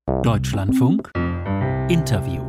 Deutschlandfunk Interview.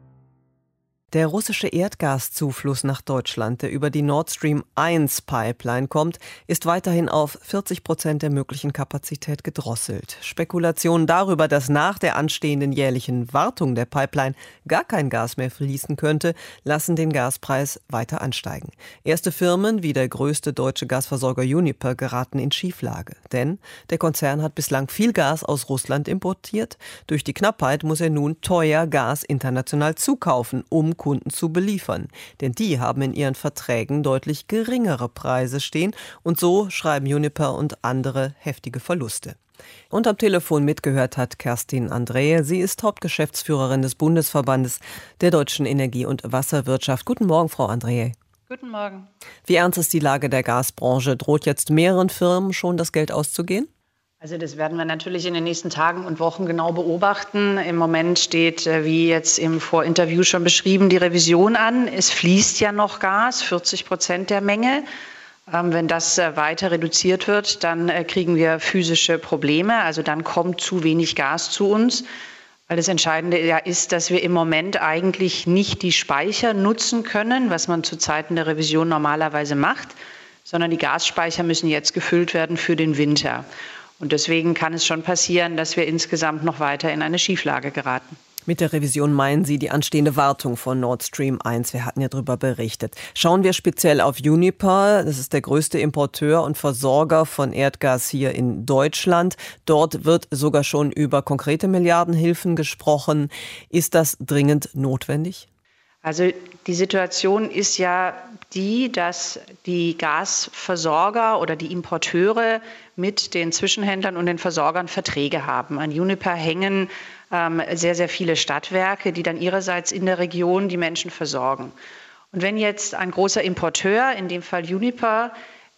Der russische Erdgaszufluss nach Deutschland, der über die Nord Stream 1 Pipeline kommt, ist weiterhin auf 40% der möglichen Kapazität gedrosselt. Spekulationen darüber, dass nach der anstehenden jährlichen Wartung der Pipeline gar kein Gas mehr fließen könnte, lassen den Gaspreis weiter ansteigen. Erste Firmen wie der größte deutsche Gasversorger Uniper geraten in Schieflage. Denn der Konzern hat bislang viel Gas aus Russland importiert. Durch die Knappheit muss er nun teuer Gas international zukaufen, um Kunden zu beliefern. Denn die haben in ihren Verträgen deutlich geringere Preise stehen und so schreiben Uniper und andere heftige Verluste. Und am Telefon mitgehört hat Kerstin Andreae. Sie ist Hauptgeschäftsführerin des Bundesverbandes der deutschen Energie- und Wasserwirtschaft. Guten Morgen, Frau Andreae. Guten Morgen. Wie ernst ist die Lage der Gasbranche? Droht jetzt mehreren Firmen schon das Geld auszugehen? Also das werden wir natürlich in den nächsten Tagen und Wochen genau beobachten. Im Moment steht, wie jetzt im Vorinterview schon beschrieben, die Revision an. Es fließt ja noch Gas, 40% der Menge. Wenn das weiter reduziert wird, dann kriegen wir physische Probleme. Also dann kommt zu wenig Gas zu uns. Weil das Entscheidende ja ist, dass wir im Moment eigentlich nicht die Speicher nutzen können, was man zu Zeiten der Revision normalerweise macht, sondern die Gasspeicher müssen jetzt gefüllt werden für den Winter. Und deswegen kann es schon passieren, dass wir insgesamt noch weiter in eine Schieflage geraten. Mit der Revision meinen Sie die anstehende Wartung von Nord Stream 1. Wir hatten ja darüber berichtet. Schauen wir speziell auf Uniper. Das ist der größte Importeur und Versorger von Erdgas hier in Deutschland. Dort wird sogar schon über konkrete Milliardenhilfen gesprochen. Ist das dringend notwendig? Also die Situation ist ja die, dass die Gasversorger oder die Importeure mit den Zwischenhändlern und den Versorgern Verträge haben. An Uniper hängen sehr, sehr viele Stadtwerke, die dann ihrerseits in der Region die Menschen versorgen. Und wenn jetzt ein großer Importeur, in dem Fall Uniper,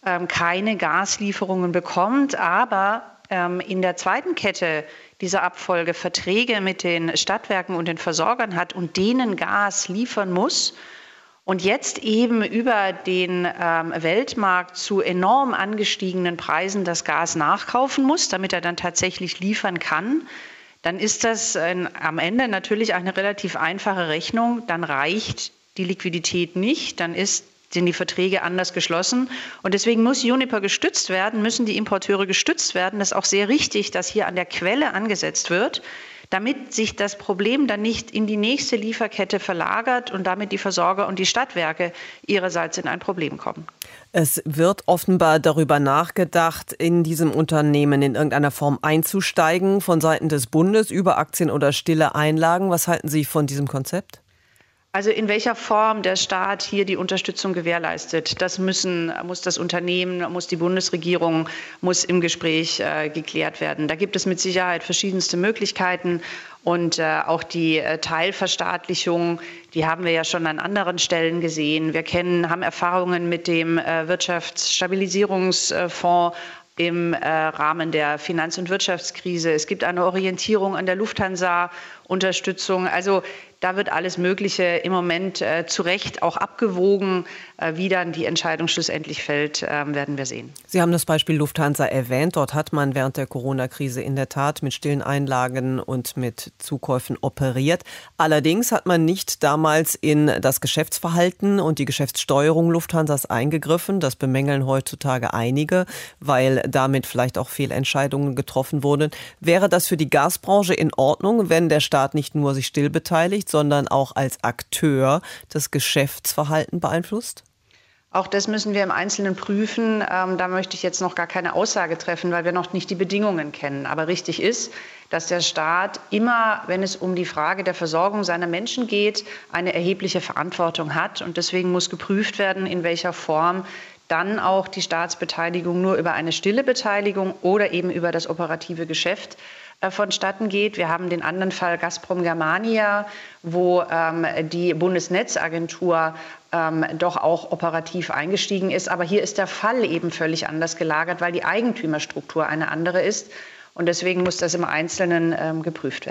keine Gaslieferungen bekommt, aber in der zweiten Kette dieser Abfolge Verträge mit den Stadtwerken und den Versorgern hat und denen Gas liefern muss und jetzt eben über den Weltmarkt zu enorm angestiegenen Preisen das Gas nachkaufen muss, damit er dann tatsächlich liefern kann, dann ist das am Ende natürlich eine relativ einfache Rechnung. Dann reicht die Liquidität nicht, dann sind die Verträge anders geschlossen. Und deswegen muss Uniper gestützt werden, müssen die Importeure gestützt werden. Das ist auch sehr richtig, dass hier an der Quelle angesetzt wird, damit sich das Problem dann nicht in die nächste Lieferkette verlagert und damit die Versorger und die Stadtwerke ihrerseits in ein Problem kommen. Es wird offenbar darüber nachgedacht, in diesem Unternehmen in irgendeiner Form einzusteigen, von Seiten des Bundes über Aktien oder stille Einlagen. Was halten Sie von diesem Konzept? Also in welcher Form der Staat hier die Unterstützung gewährleistet, das muss das Unternehmen, muss die Bundesregierung, muss im Gespräch geklärt werden. Da gibt es mit Sicherheit verschiedenste Möglichkeiten und auch die Teilverstaatlichung, die haben wir ja schon an anderen Stellen gesehen. Wir haben Erfahrungen mit dem Wirtschaftsstabilisierungsfonds im Rahmen der Finanz- und Wirtschaftskrise. Es gibt eine Orientierung an der Lufthansa-Unterstützung. Also da wird alles Mögliche im Moment zu Recht auch abgewogen. Wie dann die Entscheidung schlussendlich fällt, werden wir sehen. Sie haben das Beispiel Lufthansa erwähnt. Dort hat man während der Corona-Krise in der Tat mit stillen Einlagen und mit Zukäufen operiert. Allerdings hat man nicht damals in das Geschäftsverhalten und die Geschäftssteuerung Lufthansas eingegriffen. Das bemängeln heutzutage einige, weil damit vielleicht auch Fehlentscheidungen getroffen wurden. Wäre das für die Gasbranche in Ordnung, wenn der Staat nicht nur sich still beteiligt, sondern auch als Akteur das Geschäftsverhalten beeinflusst? Auch das müssen wir im Einzelnen prüfen. Da möchte ich jetzt noch gar keine Aussage treffen, weil wir noch nicht die Bedingungen kennen. Aber richtig ist, dass der Staat immer, wenn es um die Frage der Versorgung seiner Menschen geht, eine erhebliche Verantwortung hat. Und deswegen muss geprüft werden, in welcher Form dann auch die Staatsbeteiligung nur über eine stille Beteiligung oder eben über das operative Geschäft vonstatten geht. Wir haben den anderen Fall Gazprom Germania, wo die Bundesnetzagentur doch auch operativ eingestiegen ist. Aber hier ist der Fall eben völlig anders gelagert, weil die Eigentümerstruktur eine andere ist. Und deswegen muss das im Einzelnen geprüft werden.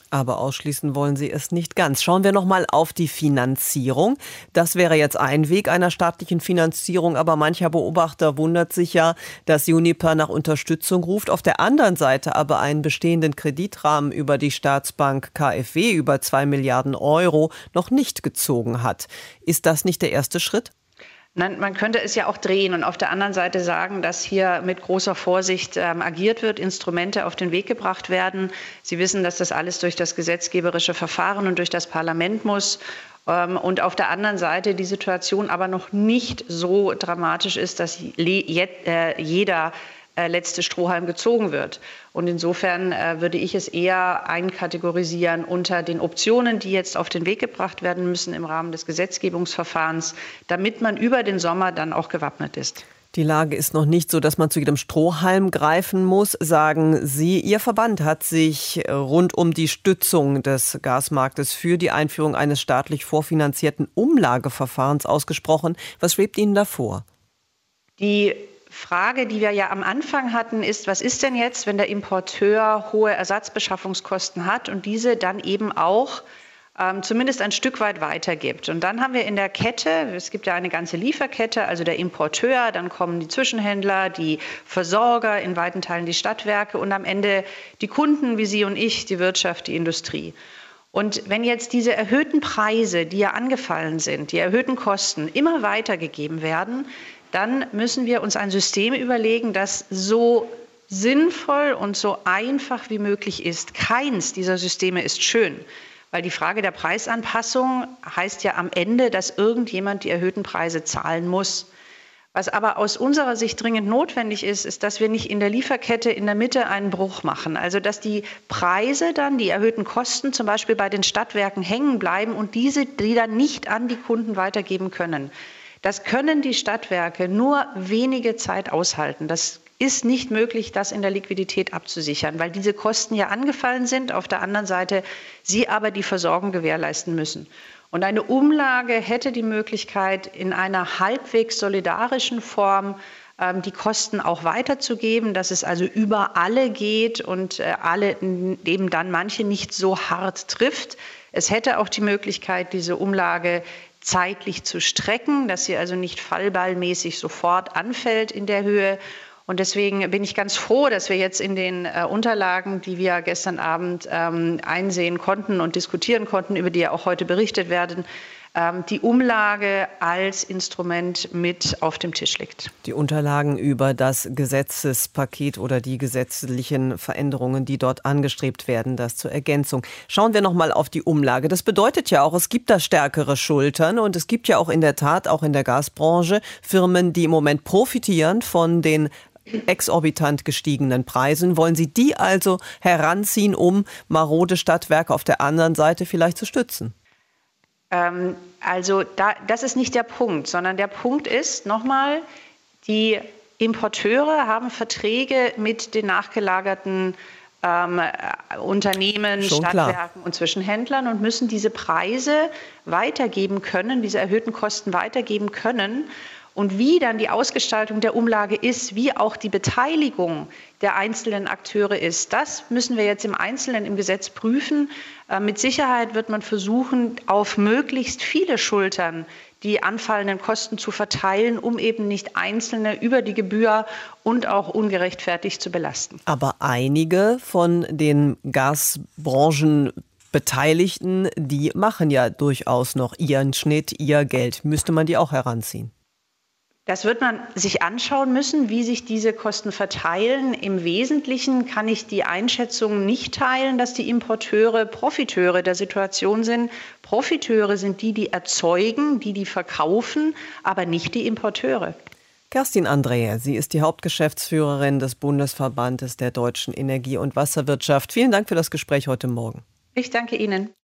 Aber ausschließen wollen Sie es nicht ganz. Schauen wir noch mal auf die Finanzierung. Das wäre jetzt ein Weg einer staatlichen Finanzierung, aber mancher Beobachter wundert sich ja, dass Uniper nach Unterstützung ruft. Auf der anderen Seite aber einen bestehenden Kreditrahmen über die Staatsbank KfW über 2 Milliarden Euro noch nicht gezogen hat. Ist das nicht der erste Schritt? Nein, man könnte es ja auch drehen und auf der anderen Seite sagen, dass hier mit großer Vorsicht agiert wird, Instrumente auf den Weg gebracht werden. Sie wissen, dass das alles durch das gesetzgeberische Verfahren und durch das Parlament muss. Und auf der anderen Seite die Situation aber noch nicht so dramatisch ist, dass jeder letzte Strohhalm gezogen wird. Und insofern würde ich es eher einkategorisieren unter den Optionen, die jetzt auf den Weg gebracht werden müssen im Rahmen des Gesetzgebungsverfahrens, damit man über den Sommer dann auch gewappnet ist. Die Lage ist noch nicht so, dass man zu jedem Strohhalm greifen muss, sagen Sie. Ihr Verband hat sich rund um die Stützung des Gasmarktes für die Einführung eines staatlich vorfinanzierten Umlageverfahrens ausgesprochen. Was schwebt Ihnen da vor? Die Frage, die wir ja am Anfang hatten, ist, was ist denn jetzt, wenn der Importeur hohe Ersatzbeschaffungskosten hat und diese dann eben auch zumindest ein Stück weit weitergibt. Und dann haben wir in der Kette, es gibt ja eine ganze Lieferkette, also der Importeur, dann kommen die Zwischenhändler, die Versorger, in weiten Teilen die Stadtwerke und am Ende die Kunden wie Sie und ich, die Wirtschaft, die Industrie. Und wenn jetzt diese erhöhten Preise, die ja angefallen sind, die erhöhten Kosten immer weitergegeben werden, dann müssen wir uns ein System überlegen, das so sinnvoll und so einfach wie möglich ist. Keins dieser Systeme ist schön, weil die Frage der Preisanpassung heißt ja am Ende, dass irgendjemand die erhöhten Preise zahlen muss. Was aber aus unserer Sicht dringend notwendig ist, ist, dass wir nicht in der Lieferkette in der Mitte einen Bruch machen. Also dass die Preise dann, die erhöhten Kosten zum Beispiel bei den Stadtwerken hängen bleiben und die dann nicht an die Kunden weitergeben können. Das können die Stadtwerke nur wenige Zeit aushalten. Das ist nicht möglich, das in der Liquidität abzusichern, weil diese Kosten ja angefallen sind, auf der anderen Seite sie aber die Versorgung gewährleisten müssen. Und eine Umlage hätte die Möglichkeit, in einer halbwegs solidarischen Form die Kosten auch weiterzugeben, dass es also über alle geht und alle eben dann manche nicht so hart trifft. Es hätte auch die Möglichkeit, diese Umlage zeitlich zu strecken, dass sie also nicht fallballmäßig sofort anfällt in der Höhe. Und deswegen bin ich ganz froh, dass wir jetzt in den Unterlagen, die wir gestern Abend einsehen konnten und diskutieren konnten, über die ja auch heute berichtet werden, die Umlage als Instrument mit auf dem Tisch liegt. Die Unterlagen über das Gesetzespaket oder die gesetzlichen Veränderungen, die dort angestrebt werden, das zur Ergänzung. Schauen wir noch mal auf die Umlage. Das bedeutet ja auch, es gibt da stärkere Schultern und es gibt ja auch in der Tat, auch in der Gasbranche, Firmen, die im Moment profitieren von den exorbitant gestiegenen Preisen. Wollen Sie die also heranziehen, um marode Stadtwerke auf der anderen Seite vielleicht zu stützen? Das ist nicht der Punkt, sondern der Punkt ist, nochmal, die Importeure haben Verträge mit den nachgelagerten Unternehmen, Schon Stadtwerken klar. und Zwischenhändlern und müssen diese Preise weitergeben können, diese erhöhten Kosten weitergeben können. Und wie dann die Ausgestaltung der Umlage ist, wie auch die Beteiligung der einzelnen Akteure ist, das müssen wir jetzt im Einzelnen im Gesetz prüfen. Mit Sicherheit wird man versuchen, auf möglichst viele Schultern die anfallenden Kosten zu verteilen, um eben nicht Einzelne über die Gebühr und auch ungerechtfertigt zu belasten. Aber einige von den Gasbranchenbeteiligten, die machen ja durchaus noch ihren Schnitt, ihr Geld. Müsste man die auch heranziehen? Das wird man sich anschauen müssen, wie sich diese Kosten verteilen. Im Wesentlichen kann ich die Einschätzung nicht teilen, dass die Importeure Profiteure der Situation sind. Profiteure sind die, die erzeugen, die verkaufen, aber nicht die Importeure. Kerstin Andreae, sie ist die Hauptgeschäftsführerin des Bundesverbandes der deutschen Energie- und Wasserwirtschaft. Vielen Dank für das Gespräch heute Morgen. Ich danke Ihnen.